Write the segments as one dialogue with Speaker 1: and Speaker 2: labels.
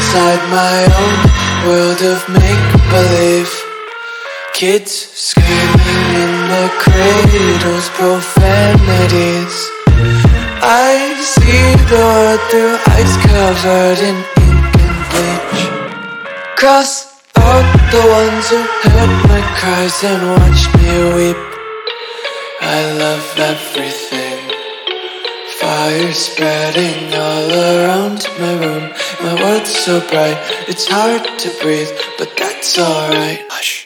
Speaker 1: inside my own world of make-believe. Kids screaming in their cradles, profanities. I see the world through eyes covered in ink and bleach. Cross out the ones who heard my cries and watched me weep. I love everything. Fire spreading all around my room. My world's so bright, it's hard to breathe, but that's alright. Hush.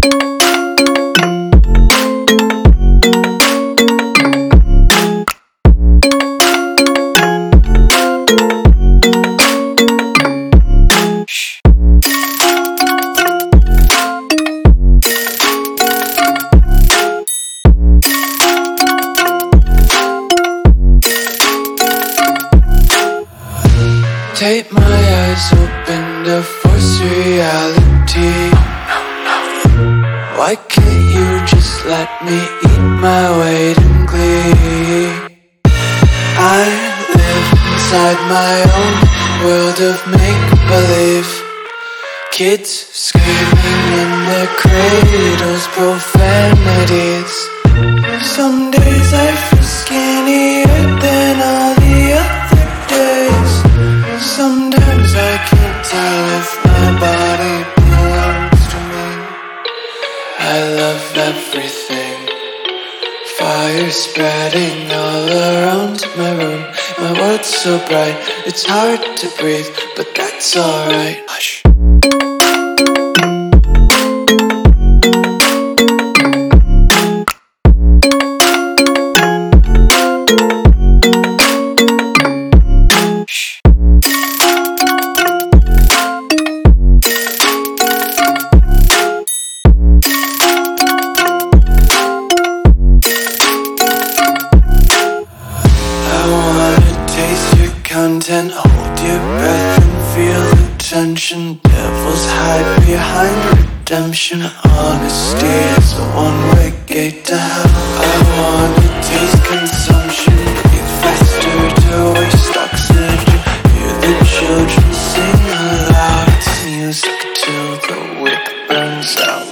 Speaker 1: Tape my eyes open to force reality. Why can't you just let me eat my weight in glee? I live inside my own world of make-believe. Kids screaming in their cradles, profanities. Some days I feel skinnier than all the other days. Sometimes I can't tell if my body belongs to me. I love everything. Fire spreading all around my room. My world's so bright, it's hard to breathe, but that's alright. Hush. Content, hold your breath and feel the tension. Devils hide behind redemption. Honesty is a one-way gate to hell. I wanna taste consumption. Breathe faster to waste oxygen. Hear the children sing aloud. It's music till the wick burns out.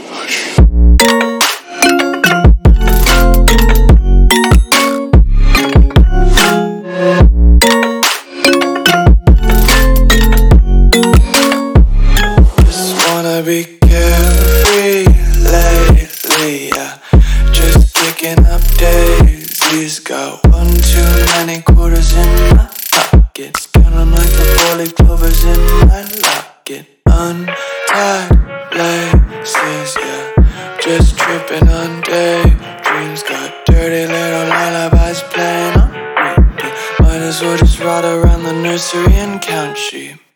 Speaker 1: Be carefree lately, yeah. Just picking up daisies. Got one too many quarters in my pockets. Counting like the four-leaf clovers in my locket. Untied laces, yeah. Just tripping on daydreams. Got dirty little lullabies playing on repeat. Might as well just ride around the nursery and count sheep.